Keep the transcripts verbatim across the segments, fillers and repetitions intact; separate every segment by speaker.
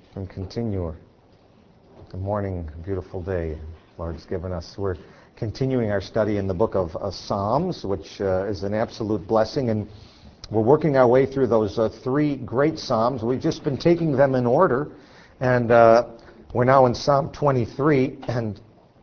Speaker 1: and continue. Good morning, beautiful day Lord's given us. We're continuing our study in the book of uh, Psalms, which uh, is an absolute blessing, and we're working our way through those uh, three great Psalms. We've just been taking them in order, and uh, we're now in Psalm twenty-three, and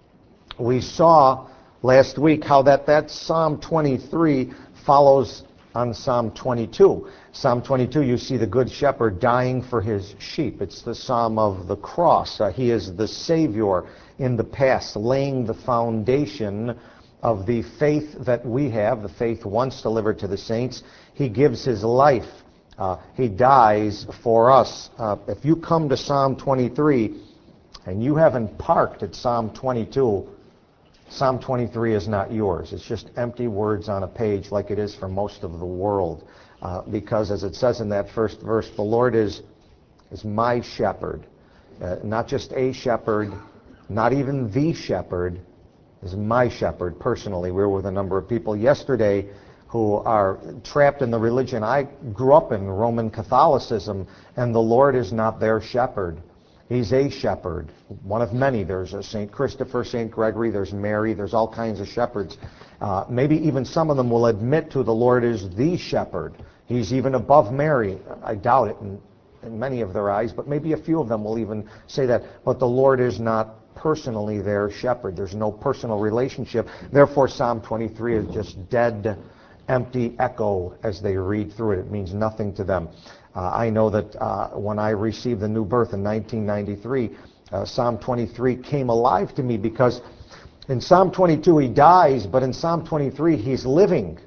Speaker 1: we saw last week how that, that Psalm twenty-three follows on Psalm twenty-two. Psalm twenty-two, you see the Good Shepherd dying for his sheep. It's the Psalm of the cross. Uh, he is the Savior in the past, laying the foundation of the faith that we have, the faith once delivered to the saints. He gives his life. Uh, he dies for us. Uh, if you come to Psalm twenty-three and you haven't parked at Psalm twenty-two, Psalm twenty-three is not yours. It's just empty words on a page like it is for most of the world. Uh, because as it says in that first verse, the Lord is, is my shepherd. Uh, not just a shepherd, not even the shepherd, is my shepherd personally. We were with a number of people yesterday who are trapped in the religion I grew up in, Roman Catholicism, and the Lord is not their shepherd. He's a shepherd, one of many. There's a Saint Christopher, Saint Gregory, there's Mary, there's all kinds of shepherds. Uh, maybe even some of them will admit to the Lord is the shepherd. He's even above Mary. I doubt it in, in many of their eyes, but maybe a few of them will even say that. But the Lord is not personally their shepherd. There's no personal relationship. Therefore, Psalm twenty-three is just dead, empty echo as they read through it. It means nothing to them. Uh, I know that uh, when I received the new birth in nineteen ninety-three, uh, Psalm twenty-three came alive to me because in Psalm twenty-two he dies, but in Psalm twenty-three he's living.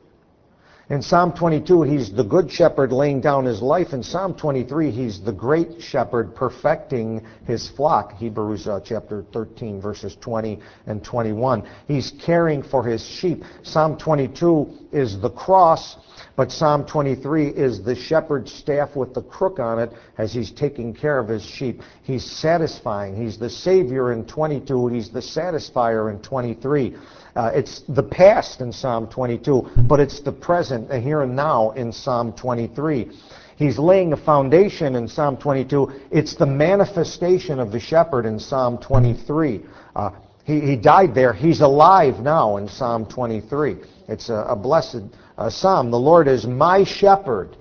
Speaker 1: In Psalm twenty-two he's the good shepherd laying down his life. In Psalm twenty-three he's the great shepherd perfecting his flock. Hebrews uh, chapter thirteen verses twenty and twenty-one. He's caring for his sheep. Psalm twenty-two is the cross, but Psalm twenty-three is the shepherd's staff with the crook on it as he's taking care of his sheep. He's satisfying. He's the Savior in twenty-two. He's the satisfier in twenty-three. Uh, it's the past in Psalm twenty-two, but it's the present, the here and now in Psalm twenty-three. He's laying a foundation in Psalm twenty-two. It's the manifestation of the shepherd in Psalm twenty-three. Uh, he, he died there. He's alive now in Psalm twenty-three. It's a, a blessed uh, psalm. The Lord is my shepherd.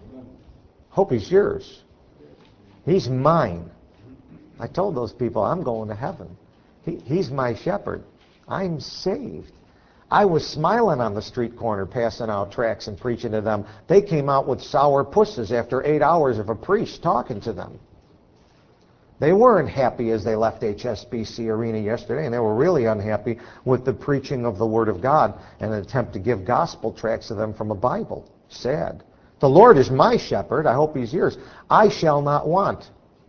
Speaker 1: Hope he's yours. He's mine. I told those people I'm going to heaven. He, he's my shepherd. I'm saved. I was smiling on the street corner passing out tracts and preaching to them. They came out with sour pusses after eight hours of a priest talking to them. They weren't happy as they left H S B C Arena yesterday, and they were really unhappy with the preaching of the Word of God and an attempt to give gospel tracts to them from a Bible. Sad. The Lord is my shepherd. I hope he's yours. I shall not want.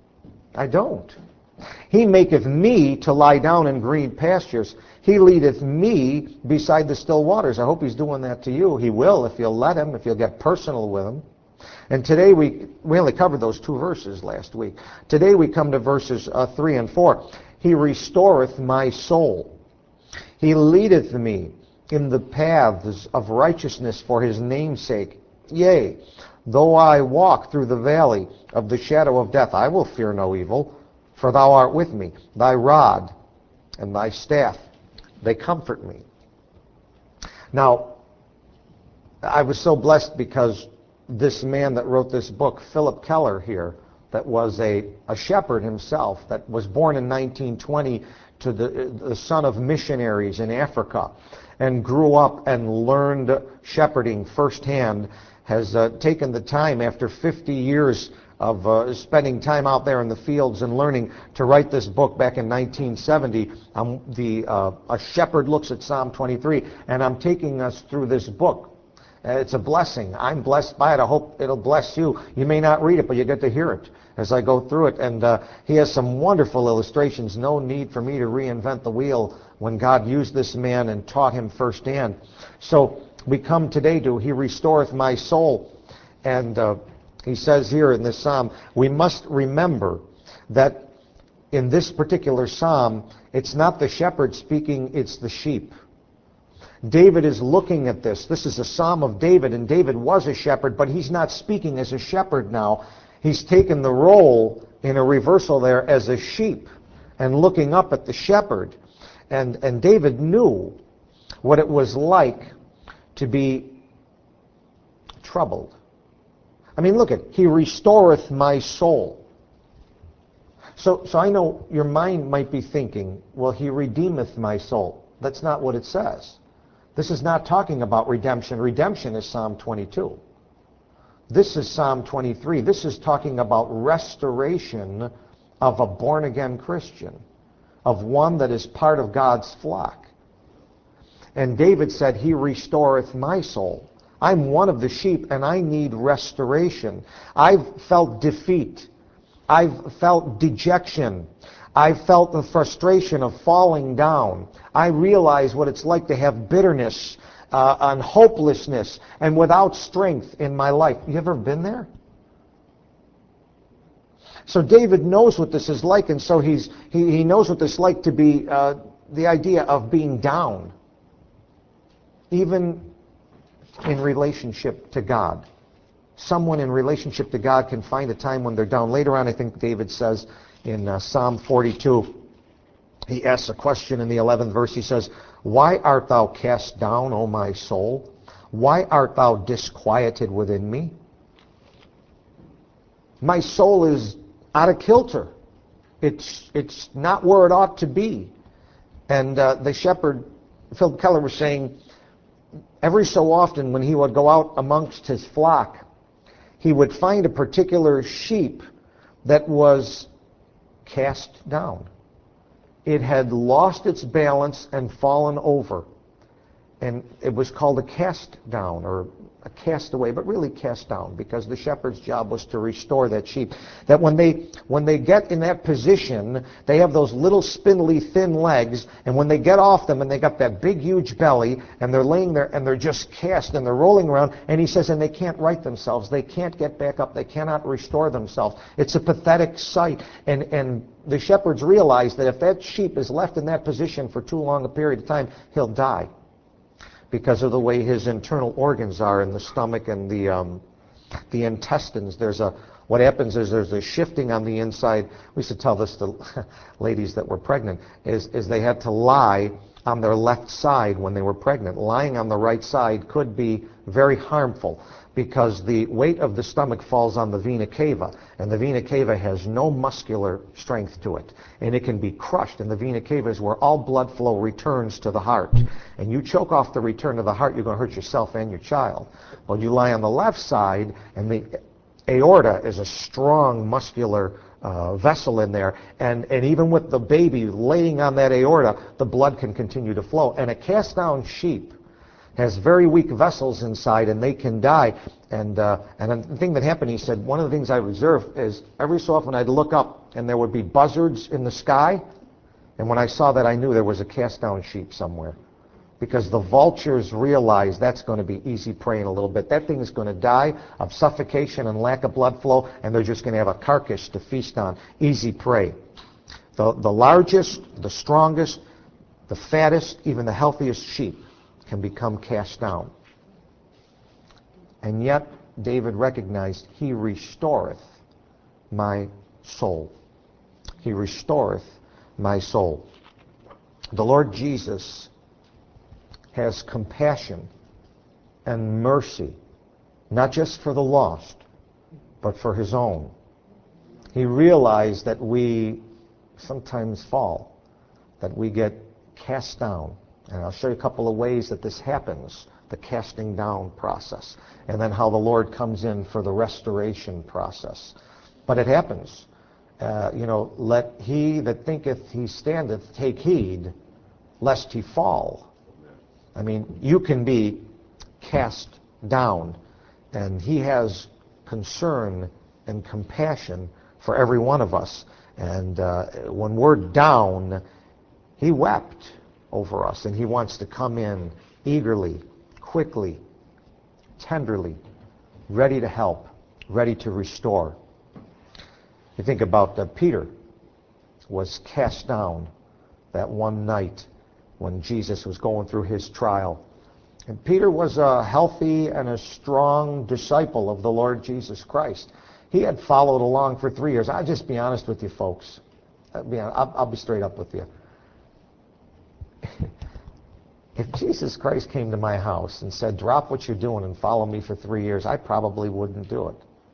Speaker 1: I don't. He maketh me to lie down in green pastures. He leadeth me beside the still waters. I hope he's doing that to you. He will if you'll let him, if you'll get personal with him. And today we we only covered those two verses last week. Today we come to verses uh, three and four. He restoreth my soul. He leadeth me in the paths of righteousness for his name's sake. Yea, though I walk through the valley of the shadow of death, I will fear no evil, for thou art with me. Thy rod and thy staff, they comfort me. Now, I was so blessed because this man that wrote this book, Philip Keller here, that was a, a shepherd himself, that was born in nineteen twenty to the, the son of missionaries in Africa, and grew up and learned shepherding firsthand, has uh, taken the time after fifty years of uh, spending time out there in the fields and learning to write this book back in nineteen seventy. Um, the uh, A Shepherd Looks at Psalm twenty-three, and I'm taking us through this book. Uh, it's a blessing. I'm blessed by it. I hope it'll bless you. You may not read it, but you get to hear it as I go through it. And uh, he has some wonderful illustrations. No need for me to reinvent the wheel when God used this man and taught him firsthand. So we come today to He restoreth my soul. And uh, he says here in this psalm, we must remember that in this particular psalm, it's not the shepherd speaking, it's the sheep. David is looking at this. This is a psalm of David, and David was a shepherd, but he's not speaking as a shepherd now. He's taken the role in a reversal there as a sheep and looking up at the shepherd. And, and David knew what it was like to be troubled. I mean, look at, he restoreth my soul. So, so I know your mind might be thinking, well, he redeemeth my soul. That's not what it says. This is not talking about redemption. Redemption is Psalm twenty-two. This is Psalm twenty-three. This is talking about restoration of a born-again Christian, of one that is part of God's flock. And David said, he restoreth my soul. I'm one of the sheep, and I need restoration. I've felt defeat. I've felt dejection. I've felt the frustration of falling down. I realize what it's like to have bitterness uh, and hopelessness and without strength in my life. You ever been there? So David knows what this is like, and so he's he, he knows what this is like to be uh, the idea of being down, even in relationship to God. Someone in relationship to God can find a time when they're down. Later on, I think David says in uh, Psalm forty-two, he asks a question in the eleventh verse. He says, why art thou cast down, O my soul? Why art thou disquieted within me? My soul is out of kilter. It's, it's not where it ought to be. And uh, the shepherd, Phil Keller, was saying, every so often when he would go out amongst his flock, he would find a particular sheep that was cast down. It had lost its balance and fallen over. And it was called a cast down or a castaway, but really cast down, because the shepherd's job was to restore that sheep. That when they when they get in that position, they have those little spindly thin legs, and when they get off them and they got that big huge belly, and they're laying there and they're just cast and they're rolling around, and he says, and they can't right themselves. They can't get back up. They cannot restore themselves. It's a pathetic sight. And and the shepherds realize that if that sheep is left in that position for too long a period of time, he'll die, because of the way his internal organs are in the stomach and the um, the intestines. There's a what happens is there's a shifting on the inside. We used to tell this to ladies that were pregnant, is is they had to lie on their left side when they were pregnant. Lying on the right side could be very harmful, because the weight of the stomach falls on the vena cava, and the vena cava has no muscular strength to it, and it can be crushed. And the vena cava is where all blood flow returns to the heart, and you choke off the return to the heart, you're going to hurt yourself and your child. Well, you lie on the left side, and the aorta is a strong muscular uh, vessel in there, and, and even with the baby laying on that aorta, the blood can continue to flow. And a cast down sheep has very weak vessels inside, and they can die. And uh, and the thing that happened, he said, one of the things I observed is every so often I'd look up and there would be buzzards in the sky, and when I saw that, I knew there was a cast down sheep somewhere, because the vultures realize that's going to be easy prey in a little bit. That thing is going to die of suffocation and lack of blood flow, and they're just going to have a carcass to feast on. Easy prey. The, the largest, the strongest, the fattest, even the healthiest sheep can become cast down. And yet, David recognized, he restoreth my soul. He restoreth my soul. The Lord Jesus has compassion and mercy, not just for the lost, but for his own. He realized that we sometimes fall, that we get cast down. And I'll show you a couple of ways that this happens, the casting down process, and then how the Lord comes in for the restoration process. But it happens. Uh, you know, let he that thinketh he standeth take heed, lest he fall. I mean, you can be cast down, and he has concern and compassion for every one of us. And uh, when we're down, he wept over us, and he wants to come in eagerly, quickly, tenderly, ready to help, ready to restore. You think about uh, Peter was cast down that one night when Jesus was going through his trial. And Peter was a healthy and a strong disciple of the Lord Jesus Christ. He had followed along for three years. I'll just be honest with you, folks. I'll be, I'll, I'll be straight up with you. If Jesus Christ came to my house and said, drop what you're doing and follow me for three years, I probably wouldn't do it.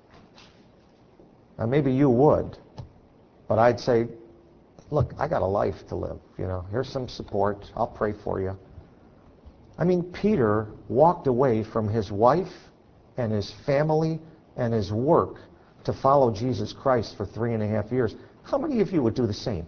Speaker 1: Now, maybe you would, but I'd say, look, I got a life to live. You know, here's some support. I'll pray for you. I mean, Peter walked away from his wife and his family and his work to follow Jesus Christ for three and a half years. How many of you would do the same?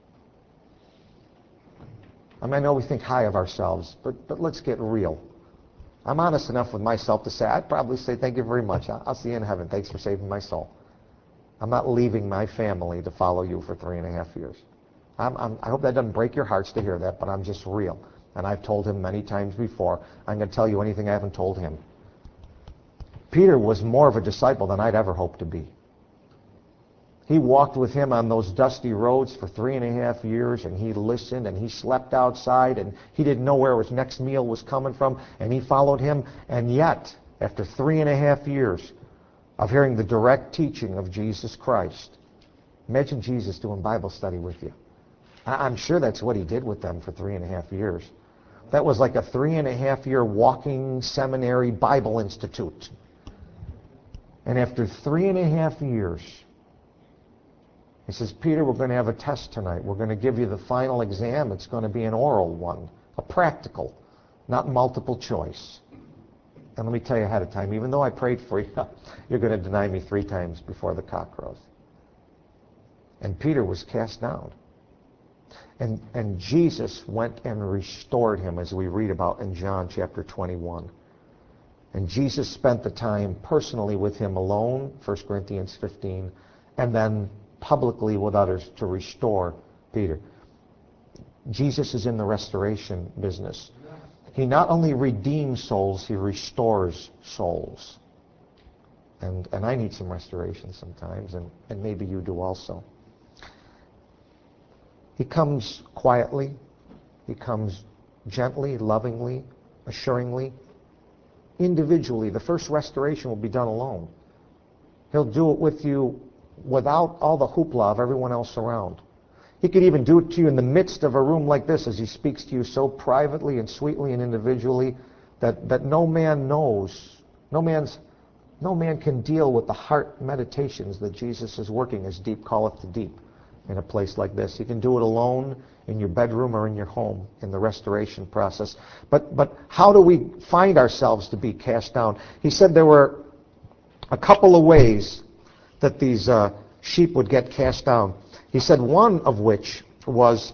Speaker 1: I mean, I know we think high of ourselves, but, but let's get real. I'm honest enough with myself to say, I'd probably say, thank you very much. I'll, I'll see you in heaven. Thanks for saving my soul. I'm not leaving my family to follow you for three and a half years. I'm, I'm, I hope that doesn't break your hearts to hear that, but I'm just real. And I've told him many times before, I'm going to tell you anything I haven't told him. Peter was more of a disciple than I'd ever hoped to be. He walked with him on those dusty roads for three and a half years, and he listened, and he slept outside, and he didn't know where his next meal was coming from, and he followed him. And yet, after three and a half years of hearing the direct teaching of Jesus Christ, imagine Jesus doing Bible study with you. I'm sure that's what he did with them for three and a half years. That was like a three and a half year walking seminary Bible institute. And after three and a half years, he says, Peter, we're going to have a test tonight. We're going to give you the final exam. It's going to be an oral one, a practical, not multiple choice. And let me tell you ahead of time, even though I prayed for you, you're going to deny me three times before the cock crows. And Peter was cast down. And, and Jesus went and restored him, as we read about in John chapter twenty-one. And Jesus spent the time personally with him alone, First Corinthians fifteen, and then publicly with others to restore Peter. Jesus is in the restoration business. He not only redeems souls, he restores souls. And, and I need some restoration sometimes, and, and maybe you do also. He comes quietly. He comes gently, lovingly, assuringly. Individually, the first restoration will be done alone. He'll do it with you without all the hoopla of everyone else around. He could even do it to you in the midst of a room like this as he speaks to you so privately and sweetly and individually that, that no man knows, no man's, no man can deal with the heart meditations that Jesus is working as deep calleth to deep in a place like this. You can do it alone in your bedroom or in your home in the restoration process. But, but how do we find ourselves to be cast down? He said there were a couple of ways that these uh, sheep would get cast down. He said one of which was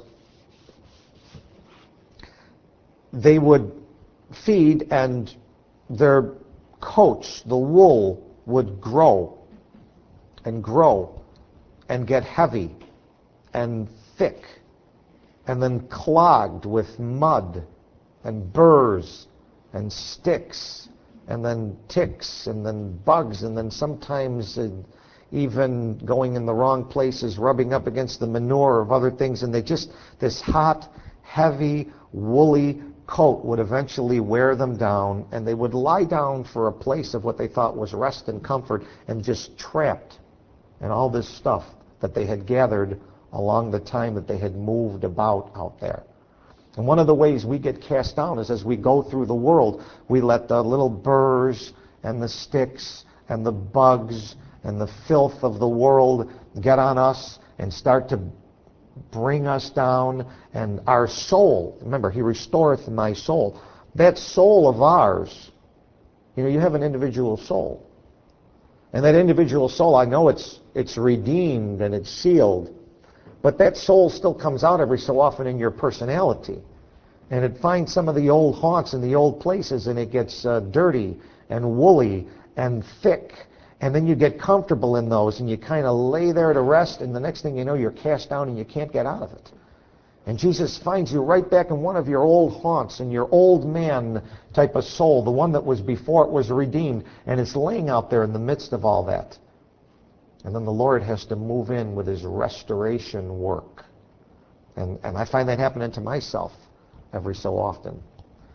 Speaker 1: they would feed and their coats, the wool, would grow and grow and get heavy and thick and then clogged with mud and burrs and sticks and then ticks and then bugs and then sometimes uh, even going in the wrong places, rubbing up against the manure of other things, and they just, this hot, heavy, woolly coat would eventually wear them down, and they would lie down for a place of what they thought was rest and comfort, and just trapped in all this stuff that they had gathered along the time that they had moved about out there. And one of the ways we get cast down is as we go through the world, we let the little burrs and the sticks and the bugs and the filth of the world get on us and start to bring us down. And our soul, remember, he restoreth my soul. That soul of ours, you know, you have an individual soul. And that individual soul, I know it's it's redeemed and it's sealed, but that soul still comes out every so often in your personality. And it finds some of the old haunts and the old places, and it gets uh, dirty and woolly and thick. And then you get comfortable in those, and you kind of lay there to rest, and the next thing you know, you're cast down and you can't get out of it. And Jesus finds you right back in one of your old haunts, in your old man type of soul, the one that was before it was redeemed, and it's laying out there in the midst of all that. And then the Lord has to move in with his restoration work. And, and I find that happening to myself every so often.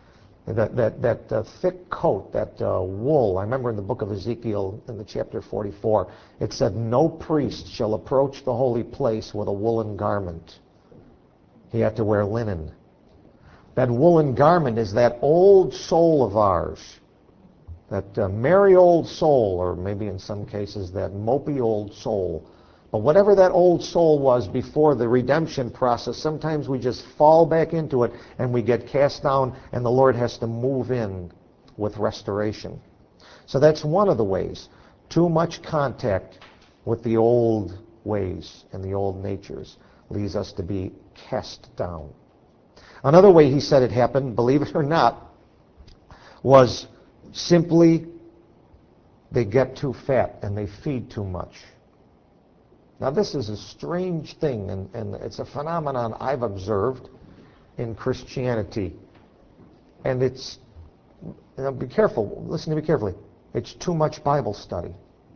Speaker 1: That, that, that uh, thick coat, that uh, wool. I remember in the book of Ezekiel, in the chapter forty-four, it said, no priest shall approach the holy place with a woolen garment. He had to wear linen. That woolen garment is that old soul of ours, that uh, merry old soul, or maybe in some cases that mopey old soul. But whatever that old soul was before the redemption process, sometimes we just fall back into it and we get cast down, and the Lord has to move in with restoration. So that's one of the ways. Too much contact with the old ways and the old natures leads us to be cast down. Another way he said it happened, believe it or not, was simply they get too fat and they feed too much. Now this is a strange thing, and, and it's a phenomenon I've observed in Christianity. And it's, you know, be careful, listen to me carefully. It's too much Bible study.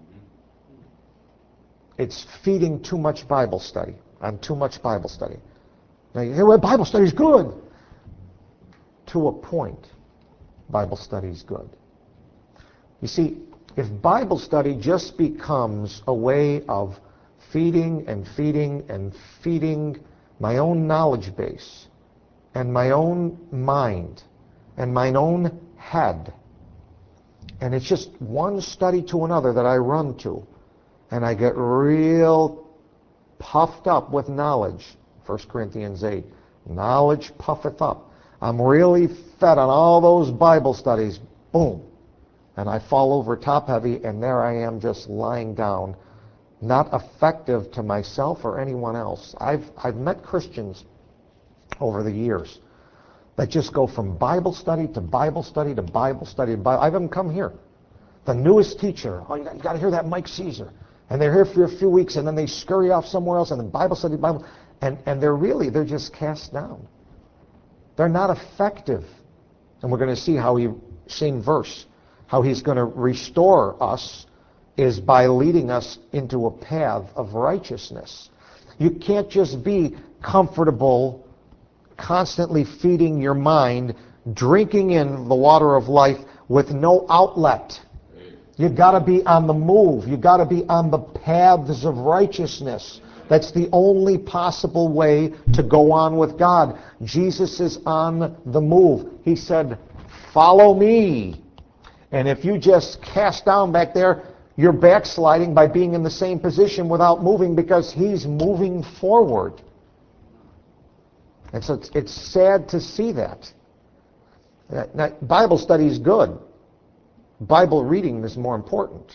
Speaker 1: It's feeding too much Bible study on too much Bible study. Now you hear, well, Bible study is good. To a point, Bible study is good. You see, if Bible study just becomes a way of feeding and feeding and feeding my own knowledge base and my own mind and my own head, and it's just one study to another that I run to, and I get real puffed up with knowledge. First Corinthians eight, knowledge puffeth up. I'm really fed on all those Bible studies. Boom. And I fall over top heavy, and there I am just lying down, not effective to myself or anyone else. I've, I've met Christians over the years that just go from Bible study to Bible study to Bible study. To Bible. I've them come here. The newest teacher, oh, you got, you got to hear that Mike Caesar. And they're here for a few weeks, and then they scurry off somewhere else, and then Bible study, Bible. And, and they're really, they're just cast down. They're not effective. And we're going to see how he, same verse, how he's going to restore us is by leading us into a path of righteousness. You can't just be comfortable, constantly feeding your mind, drinking in the water of life with no outlet. You've got to be on the move. You've got to be on the paths of righteousness. That's the only possible way to go on with God. Jesus is on the move. He said, follow me. And if you just cast down back there, you're backsliding by being in the same position without moving, because he's moving forward. And so it's, it's sad to see that. Now, Bible study is good. Bible reading is more important.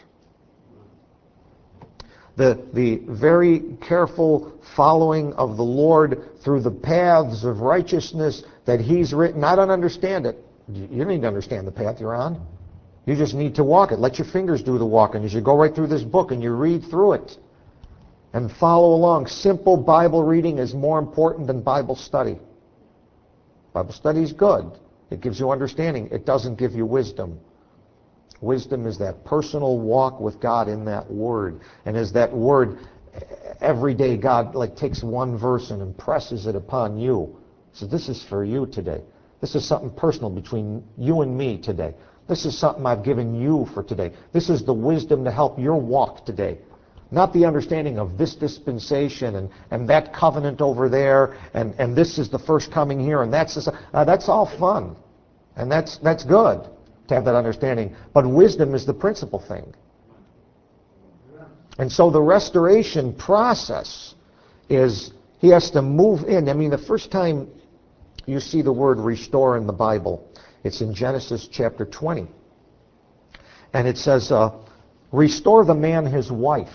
Speaker 1: The, the very careful following of the Lord through the paths of righteousness that he's written. I don't understand it. You don't need to understand the path you're on. You just need to walk it. Let your fingers do the walking as you go right through this book and you read through it and follow along. Simple Bible reading is more important than Bible study. Bible study is good. It gives you understanding. It doesn't give you wisdom. Wisdom is that personal walk with God in that Word. And as that Word, every day God like takes one verse and impresses it upon you. So this is for you today. This is something personal between you and me today. This is something I've given you for today. This is the wisdom to help your walk today. Not the understanding of this dispensation and, and that covenant over there, and, and this is the first coming here, and that's this, uh, that's all fun. And that's that's good to have that understanding. But wisdom is the principal thing. And so the restoration process is he has to move in. I mean, the first time you see the word restore in the Bible, it's in Genesis chapter twenty. And it says, uh, restore the man his wife.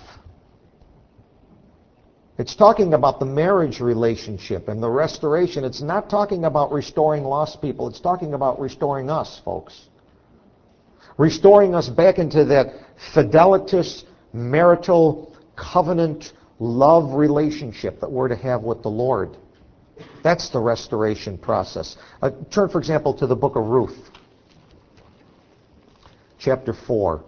Speaker 1: It's talking about the marriage relationship and the restoration. It's not talking about restoring lost people. It's talking about restoring us, folks. Restoring us back into that fidelitous, marital, covenant, love relationship that we're to have with the Lord. That's the restoration process. Uh, turn, for example, to the book of Ruth, chapter four.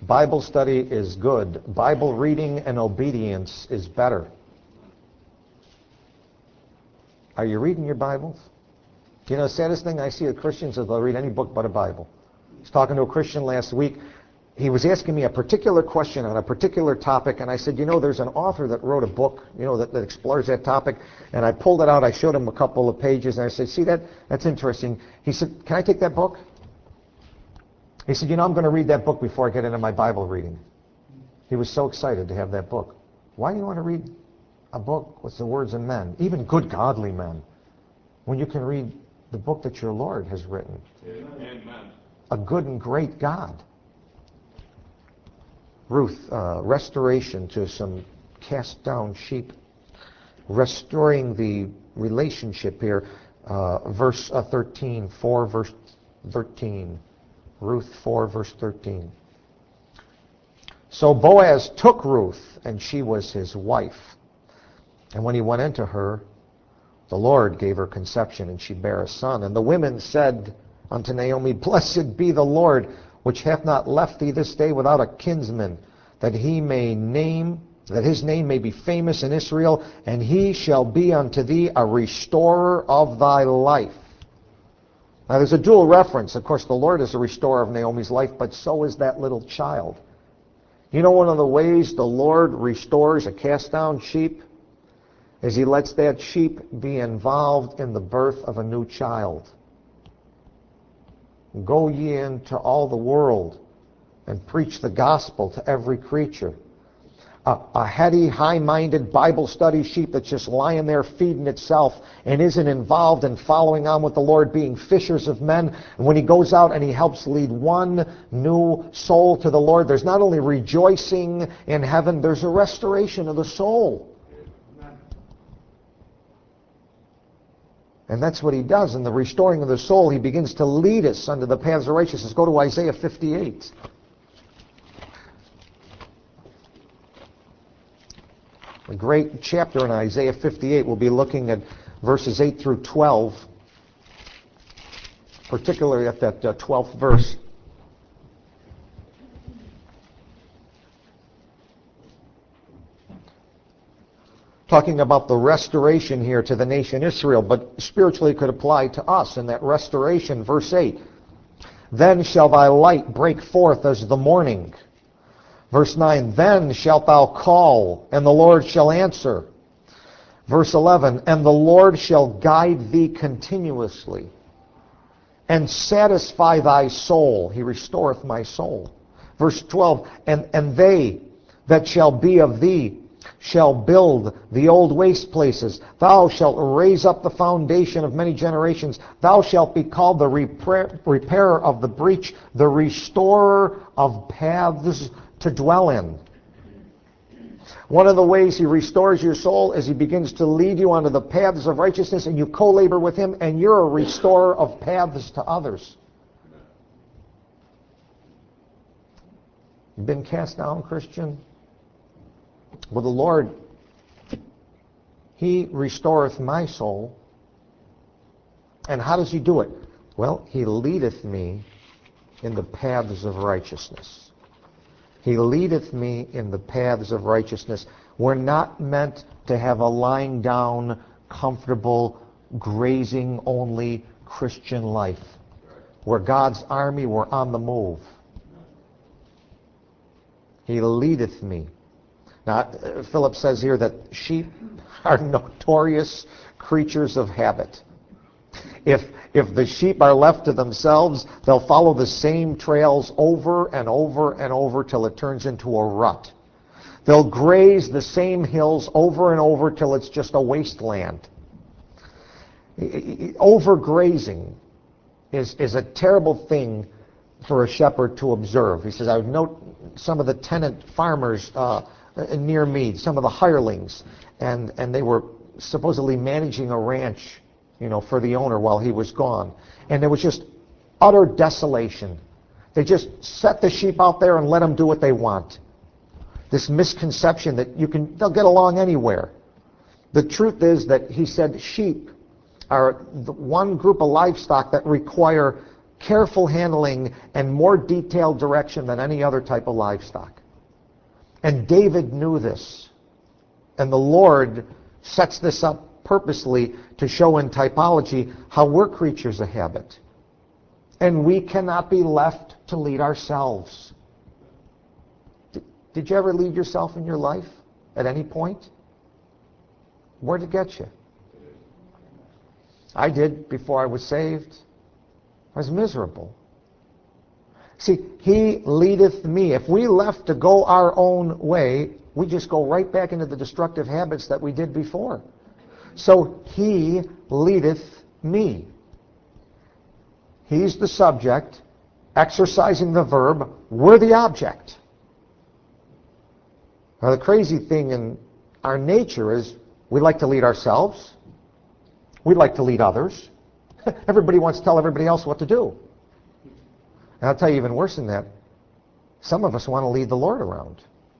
Speaker 1: Bible study is good. Bible reading and obedience is better. Are you reading your Bibles? You know, the saddest thing I see of Christians is they'll read any book but a Bible. I was talking to a Christian last week. He was asking me a particular question on a particular topic, and I said, you know, there's an author that wrote a book, you know, that, that explores that topic. And I pulled it out. I showed him a couple of pages, and I said, see that? That's interesting. He said, can I take that book? He said, you know, I'm going to read that book before I get into my Bible reading. He was so excited to have that book. Why do you want to read a book with the words of men, even good godly men, when you can read the book that your Lord has written? Amen. A good and great God. Ruth, uh, restoration to some cast down sheep. Restoring the relationship here. Uh, verse uh, thirteen, four verse thirteen. Ruth four verse thirteen. So Boaz took Ruth, and she was his wife. And when he went into her, the Lord gave her conception, and she bare a son. And the women said unto Naomi, Blessed be the Lord, which hath not left thee this day without a kinsman, that he may name, that his name may be famous in Israel, and he shall be unto thee a restorer of thy life. Now there's a dual reference. Of course, the Lord is a restorer of Naomi's life, but so is that little child. You know, one of the ways the Lord restores a cast-down sheep is he lets that sheep be involved in the birth of a new child. Go ye into all the world and preach the gospel to every creature. A, a heady, high-minded Bible study sheep that's just lying there feeding itself and isn't involved in following on with the Lord, being fishers of men. And when he goes out and he helps lead one new soul to the Lord, there's not only rejoicing in heaven, there's a restoration of the soul. And that's what he does. In the restoring of the soul, he begins to lead us unto the paths of righteousness. Go to Isaiah fifty-eight. A great chapter in Isaiah fifty-eight. We'll be looking at verses eight through twelve, particularly at that uh, twelfth verse. Talking about the restoration here to the nation Israel, but spiritually it could apply to us in that restoration. Verse eight, Then shall thy light break forth as the morning. Verse nine, Then shalt thou call, and the Lord shall answer. Verse eleven, And the Lord shall guide thee continuously, and satisfy thy soul. He restoreth my soul. Verse twelve, And, and they that shall be of thee shall build the old waste places. Thou shalt raise up the foundation of many generations. Thou shalt be called the repair, repairer of the breach, the restorer of paths to dwell in. One of the ways he restores your soul is he begins to lead you onto the paths of righteousness, and you co-labor with him, and you're a restorer of paths to others. You've been cast down, Christian? Well, the Lord, he restoreth my soul. And how does he do it? Well, he leadeth me in the paths of righteousness. He leadeth me in the paths of righteousness. We're not meant to have a lying down, comfortable, grazing only Christian life. We're God's army, we're on the move. He leadeth me. Now, Philip says here that sheep are notorious creatures of habit. If, if the sheep are left to themselves, they'll follow the same trails over and over and over till it turns into a rut. They'll graze the same hills over and over till it's just a wasteland. Overgrazing is, is a terrible thing for a shepherd to observe. He says, I would note some of the tenant farmers uh, near me, some of the hirelings, and, and they were supposedly managing a ranch, you know, for the owner while he was gone. And there was just utter desolation. They just set the sheep out there and let them do what they want. This misconception that you can, they'll get along anywhere. The truth is that he said sheep are the one group of livestock that require careful handling and more detailed direction than any other type of livestock. And David knew this. And the Lord sets this up purposely to show in typology how we're creatures of habit. And we cannot be left to lead ourselves. Did, did you ever lead yourself in your life at any point? Where'd it get you? I did before I was saved. I was miserable. See, he leadeth me. If we left to go our own way, we just go right back into the destructive habits that we did before. So he leadeth me. He's the subject, exercising the verb. We're the object. Now, the crazy thing in our nature is we like to lead ourselves. We like to lead others. Everybody wants to tell everybody else what to do. And I'll tell you even worse than that. Some of us want to lead the Lord around.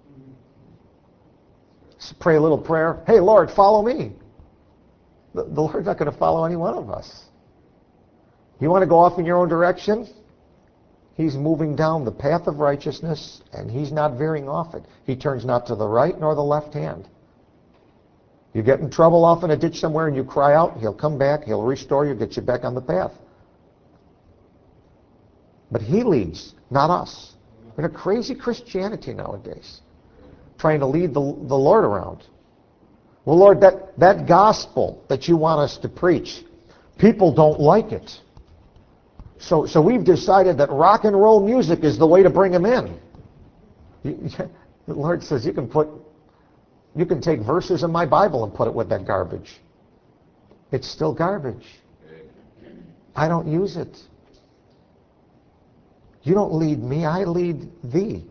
Speaker 1: So pray a little prayer. Hey, Lord, follow me. The, the Lord's not going to follow any one of us. You want to go off in your own direction? He's moving down the path of righteousness, and he's not veering off it. He turns not to the right nor the left hand. You get in trouble off in a ditch somewhere and you cry out, he'll come back, he'll restore you, get you back on the path. But he leads, not us. We're in a crazy Christianity nowadays, trying to lead the, the Lord around. Well, Lord, that, that gospel that you want us to preach, people don't like it. So, so we've decided that rock and roll music is the way to bring them in. You, the Lord says you can put, you can take verses in my Bible and put it with that garbage. It's still garbage. I don't use it. You don't lead me, I lead thee.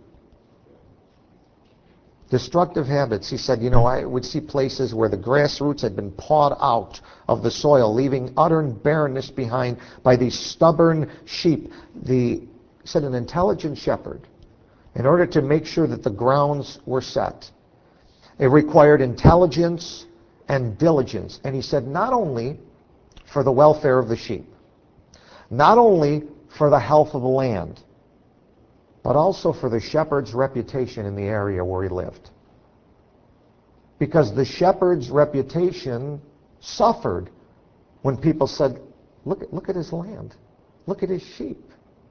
Speaker 1: Destructive habits. He said, you know, I would see places where the grassroots had been pawed out of the soil, leaving utter barrenness behind by these stubborn sheep. The, he said, an intelligent shepherd, in order to make sure that the grounds were set, it required intelligence and diligence. And he said, not only for the welfare of the sheep, not only for the health of the land, but also for the shepherd's reputation in the area where he lived. Because the shepherd's reputation suffered when people said, look, look at his land. Look at his sheep.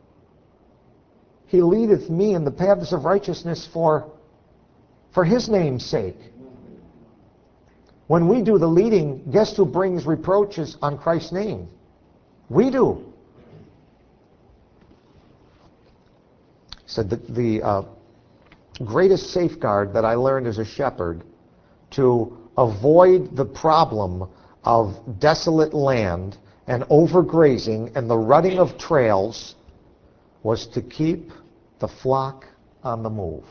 Speaker 1: He leadeth me in the paths of righteousness for, for his name's sake. When we do the leading, guess who brings reproaches on Christ's name? We do. Said the, the uh, greatest safeguard that I learned as a shepherd to avoid the problem of desolate land and overgrazing and the rutting of trails was to keep the flock on the move.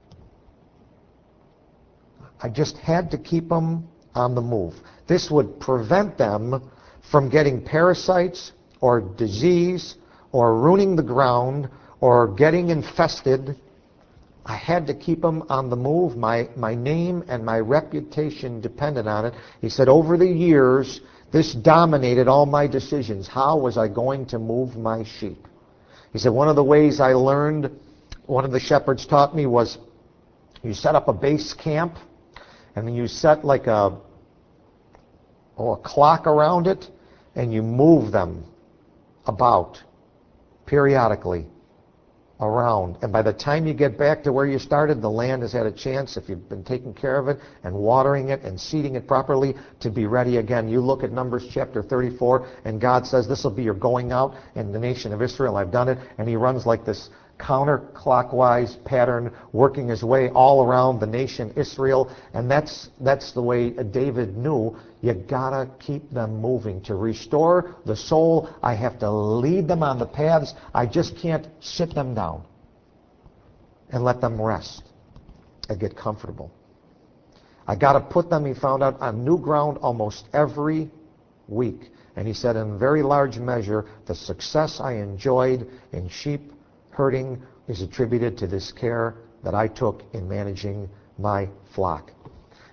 Speaker 1: I just had to keep them on the move. This would prevent them from getting parasites or disease or ruining the ground or getting infested. I had to keep them on the move. My, my name and my reputation depended on it. He said, over the years, this dominated all my decisions. How was I going to move my sheep? He said, one of the ways I learned, one of the shepherds taught me was, you set up a base camp, and then you set like a, oh, a clock around it, and you move them about periodically around. And by the time you get back to where you started, the land has had a chance, if you've been taking care of it and watering it and seeding it properly, to be ready again. You look at Numbers chapter thirty-four, and God says, this will be your going out in the nation of Israel. I've done it. And he runs like this counterclockwise pattern, working his way all around the nation Israel. And that's that's the way David knew. You gotta keep them moving. To restore the soul, I have to lead them on the paths. I just can't sit them down and let them rest and get comfortable. I gotta put them, he found out, on new ground almost every week. And he said, in very large measure, the success I enjoyed in sheep herding is attributed to this care that I took in managing my flock.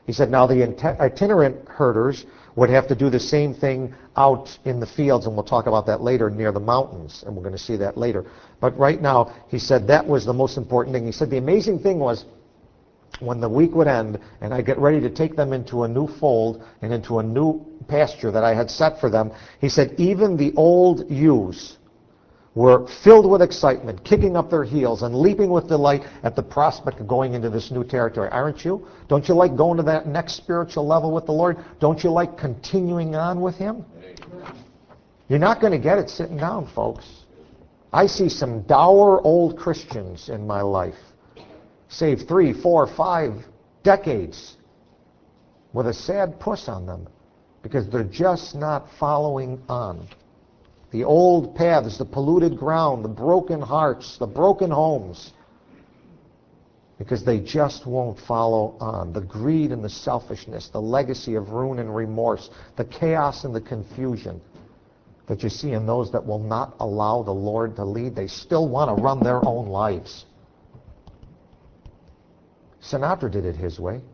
Speaker 1: He said, now the itinerant herders would have to do the same thing out in the fields, and we'll talk about that later, near the mountains, and we're going to see that later. But right now, he said that was the most important thing. He said the amazing thing was, when the week would end and I get ready to take them into a new fold and into a new pasture that I had set for them, he said even the old ewes were filled with excitement, kicking up their heels and leaping with delight at the prospect of going into this new territory. Aren't you? Don't you like going to that next spiritual level with the Lord? Don't you like continuing on with Him? You're not going to get it sitting down, folks. I see some dour old Christians in my life, saved three, four, five decades, with a sad puss on them because they're just not following on. The old paths, the polluted ground, the broken hearts, the broken homes, because they just won't follow on. The greed and the selfishness, the legacy of ruin and remorse, the chaos and the confusion that you see in those that will not allow the Lord to lead. They still want to run their own lives. Sinatra did it his way.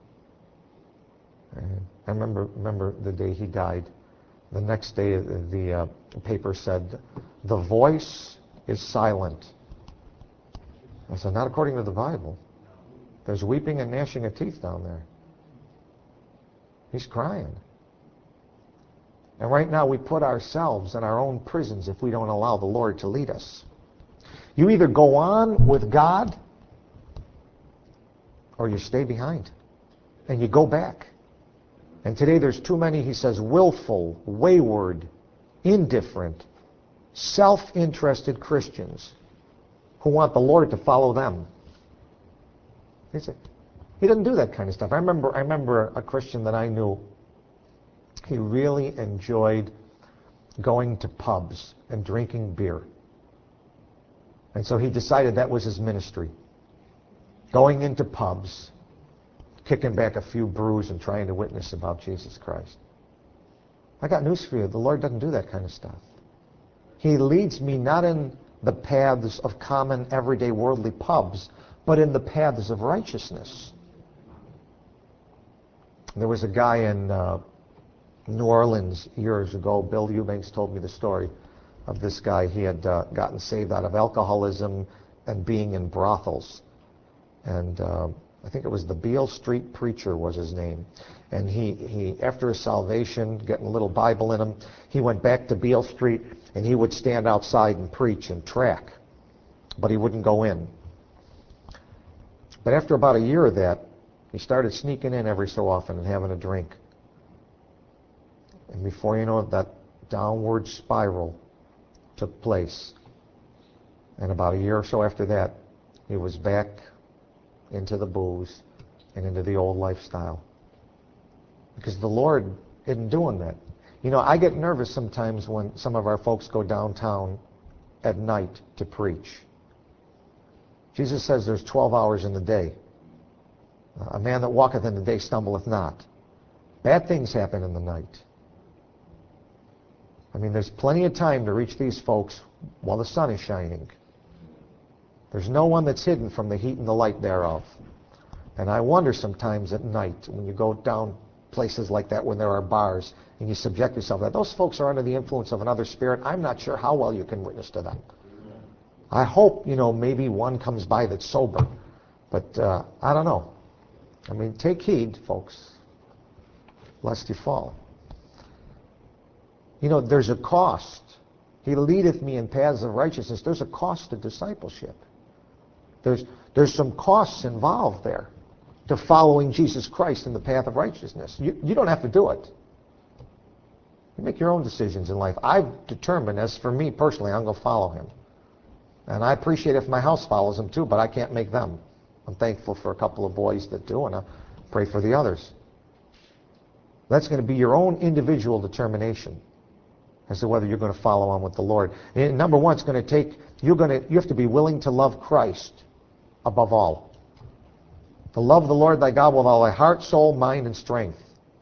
Speaker 1: I remember, remember the day he died. The next day, the uh, paper said, the voice is silent. I said, not according to the Bible. There's weeping and gnashing of teeth down there. He's crying. And right now, we put ourselves in our own prisons if we don't allow the Lord to lead us. You either go on with God, or you stay behind, and you go back. And today there's too many, he says, willful, wayward, indifferent, self-interested Christians who want the Lord to follow them. He said, he doesn't do that kind of stuff. I remember, I remember a Christian that I knew, he really enjoyed going to pubs and drinking beer. And so he decided that was his ministry. Going into pubs, kicking back a few brews and trying to witness about Jesus Christ. I got news for you. The Lord doesn't do that kind of stuff. He leads me not in the paths of common, everyday, worldly pubs, but in the paths of righteousness. There was a guy in uh, New Orleans years ago. Bill Eubanks told me the story of this guy. He had uh, gotten saved out of alcoholism and being in brothels. And uh, I think it was the Beale Street Preacher was his name. And he, he, after his salvation, getting a little Bible in him, he went back to Beale Street and he would stand outside and preach and track. But he wouldn't go in. But after about a year of that, he started sneaking in every so often and having a drink. And before you know it, that downward spiral took place. And about a year or so after that, he was back into the booze and into the old lifestyle. Because the Lord isn't doing that. You know, I get nervous sometimes when some of our folks go downtown at night to preach. Jesus says there's twelve hours in the day. A man that walketh in the day stumbleth not. Bad things happen in the night. I mean, there's plenty of time to reach these folks while the sun is shining. There's no one that's hidden from the heat and the light thereof. And I wonder sometimes at night when you go down places like that when there are bars and you subject yourself to that, those folks are under the influence of another spirit. I'm not sure how well you can witness to them. I hope, you know, maybe one comes by that's sober. But uh, I don't know. I mean, take heed, folks, lest you fall. You know, there's a cost. He leadeth me in paths of righteousness. There's a cost to discipleship. There's, there's some costs involved there to following Jesus Christ in the path of righteousness. You, you don't have to do it. You make your own decisions in life. I've determined, as for me personally, I'm going to follow him. And I appreciate if my house follows him too, but I can't make them. I'm thankful for a couple of boys that do, and I pray for the others. That's going to be your own individual determination as to whether you're going to follow on with the Lord. And number one, it's going to take, you're going to, you have to be willing to love Christ above all. To love the Lord thy God with all thy heart, soul, mind, and strength.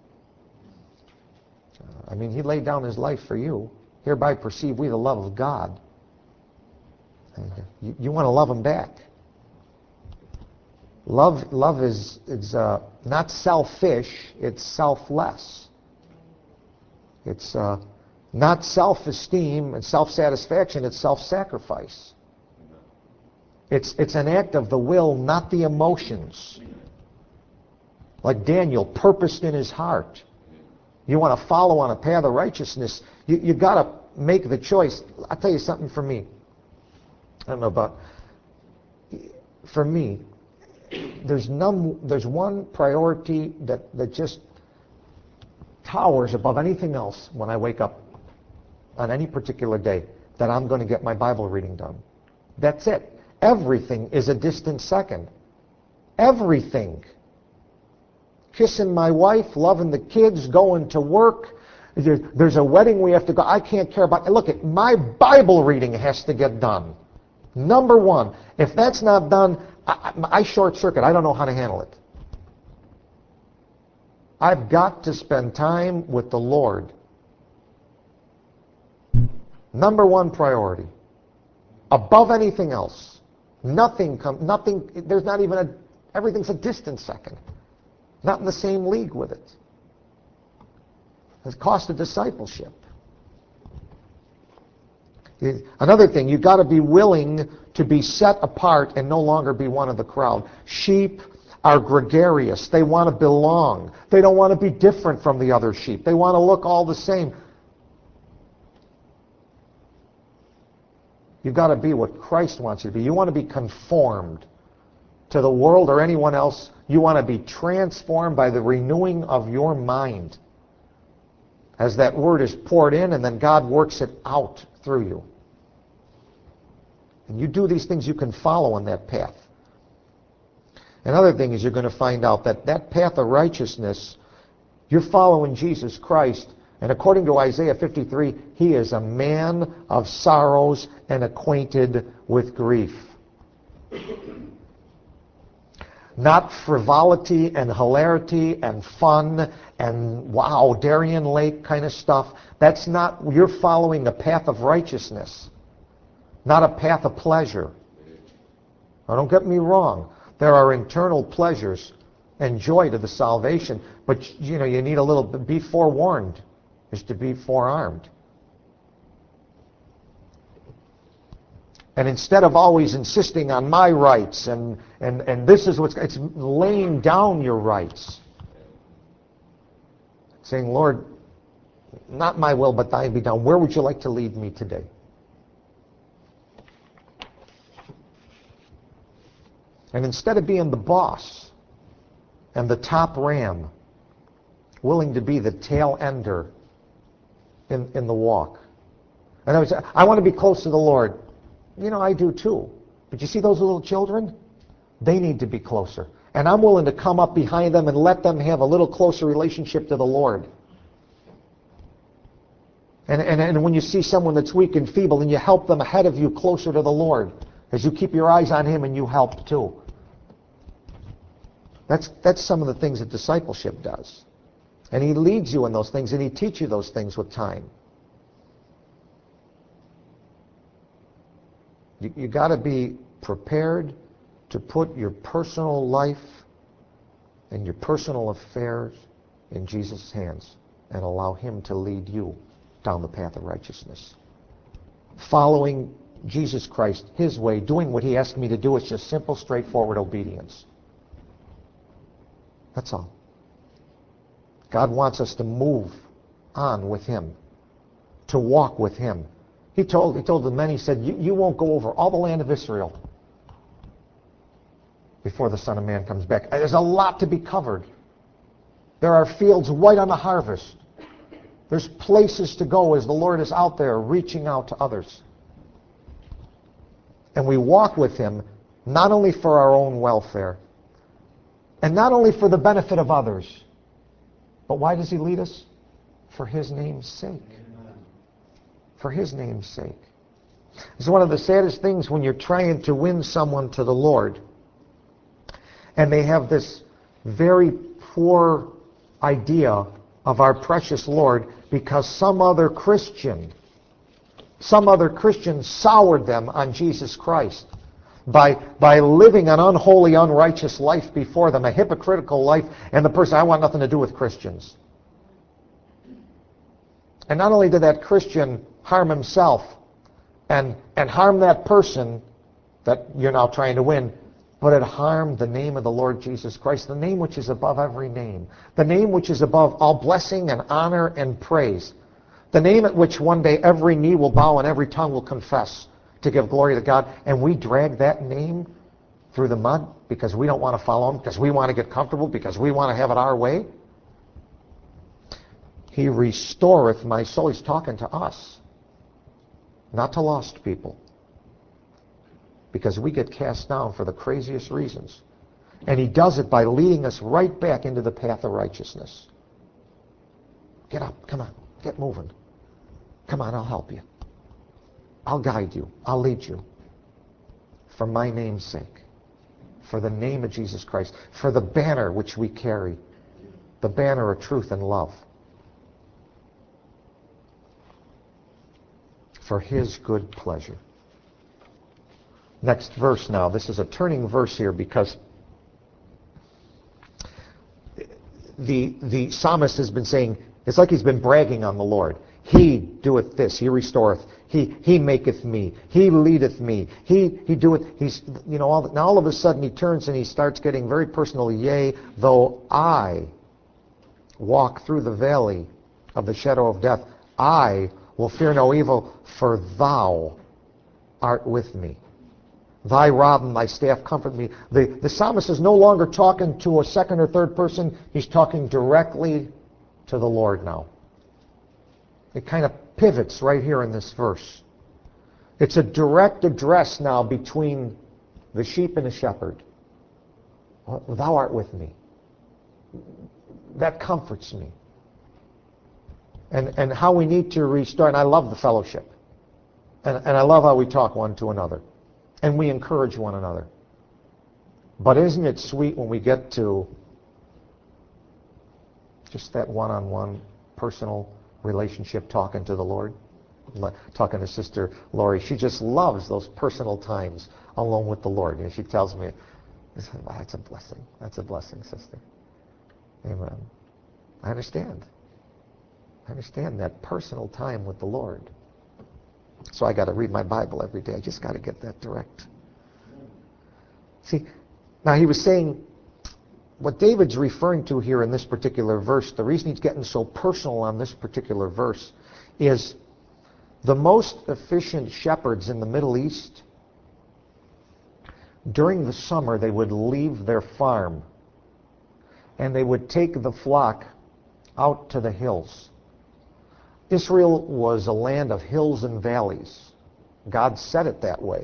Speaker 1: I mean, he laid down his life for you. Hereby perceive we the love of God. And you, you want to love him back. Love, love is, is uh, not selfish, it's selfless. It's uh, not self-esteem and self-satisfaction, it's self-sacrifice. It's, it's an act of the will, not the emotions. Like Daniel purposed in his heart. You want to follow on a path of righteousness, you, you got to make the choice. I'll tell you something for me. I don't know about, for me, there's none, there's one priority that, that just towers above anything else when I wake up on any particular day, that I'm going to get my Bible reading done. That's it. Everything is a distant second. Everything. Kissing my wife, loving the kids, going to work. There's a wedding we have to go. I can't care about. Look, at my Bible reading has to get done. Number one. If that's not done, I, I short circuit. I don't know how to handle it. I've got to spend time with the Lord. Number one priority. Above anything else. Nothing comes, nothing, there's not even a, everything's a distant second. Not in the same league with it. It's cost of discipleship. Another thing, you've got to be willing to be set apart and no longer be one of the crowd. Sheep are gregarious. They want to belong. They don't want to be different from the other sheep. They want to look all the same. You've got to be what Christ wants you to be. You want to be conformed to the world or anyone else. You want to be transformed by the renewing of your mind. As that word is poured in and then God works it out through you. And you do these things, you can follow on that path. Another thing is you're going to find out that that path of righteousness, you're following Jesus Christ. And according to Isaiah fifty-three, he is a man of sorrows and acquainted with grief. Not frivolity and hilarity and fun and wow, Darien Lake kind of stuff. That's not, you're following a path of righteousness, not a path of pleasure. Now don't get me wrong. There are internal pleasures and joy to the salvation, but you know, you need a little, be forewarned is to be forearmed. And instead of always insisting on my rights and, and, and this is what's, it's laying down your rights. Saying, Lord, not my will, but thine be done. Where would you like to lead me today? And instead of being the boss and the top ram, willing to be the tail ender in, in the walk. And I was, I want to be close to the Lord. You know, I do too. But you see those little children? They need to be closer. And I'm willing to come up behind them and let them have a little closer relationship to the Lord. And, and, and when you see someone that's weak and feeble, and you help them ahead of you closer to the Lord, as you keep your eyes on him and you help too. That's, that's some of the things that discipleship does. And he leads you in those things, and he teaches you those things with time. You, you got to be prepared to put your personal life and your personal affairs in Jesus' hands and allow him to lead you down the path of righteousness. Following Jesus Christ, his way, doing what he asked me to do is just simple, straightforward obedience. That's all. God wants us to move on with him, to walk with him. He told, he told the men, he said, you, you won't go over all the land of Israel before the Son of Man comes back. There's a lot to be covered. There are fields white on the harvest. There's places to go as the Lord is out there reaching out to others. And we walk with him not only for our own welfare and not only for the benefit of others, but why does he lead us? For his name's sake. For his name's sake. It's one of the saddest things when you're trying to win someone to the Lord and they have this very poor idea of our precious Lord because some other Christian, some other Christian soured them on Jesus Christ. by, by living an unholy, unrighteous life before them, a hypocritical life, and the person, I want nothing to do with Christians. And not only did that Christian harm himself and, and harm that person that you're now trying to win, but it harmed the name of the Lord Jesus Christ, the name which is above every name, the name which is above all blessing and honor and praise, the name at which one day every knee will bow and every tongue will confess to give glory to God. And we drag that name through the mud because we don't want to follow him, because we want to get comfortable, because we want to have it our way. He restoreth my soul. He's talking to us, not to lost people. Because we get cast down for the craziest reasons. And he does it by leading us right back into the path of righteousness. Get up, come on, get moving. Come on, I'll help you. I'll guide you, I'll lead you. For my name's sake. For the name of Jesus Christ. For the banner which we carry. The banner of truth and love. For his good pleasure. Next verse now. This is a turning verse here because the, the psalmist has been saying, it's like he's been bragging on the Lord. He doeth this, he restoreth, he he maketh me, he leadeth me, he he doeth, he's, you know, all, now all of a sudden he turns and he starts getting very personal. Yea, though I walk through the valley of the shadow of death, I will fear no evil, for thou art with me. Thy rod and thy staff comfort me. The, the psalmist is no longer talking to a second or third person. He's talking directly to the Lord now. It kind of pivots right here in this verse. It's a direct address now between the sheep and the shepherd. Thou art with me. That comforts me. And, and how we need to restore. And I love the fellowship. And, and I love how we talk one to another. And we encourage one another. But isn't it sweet when we get to just that one-on-one personal relationship talking to the Lord? Talking to Sister Lori. She just loves those personal times alone with the Lord. And she tells me, that's a blessing. That's a blessing, sister. Amen. I understand. I understand that personal time with the Lord. So I got to read my Bible every day. I just got to get that direct. See, now he was saying, what David's referring to here in this particular verse, the reason he's getting so personal on this particular verse, is the most efficient shepherds in the Middle East, during the summer they would leave their farm and they would take the flock out to the hills. Israel was a land of hills and valleys. God said it that way.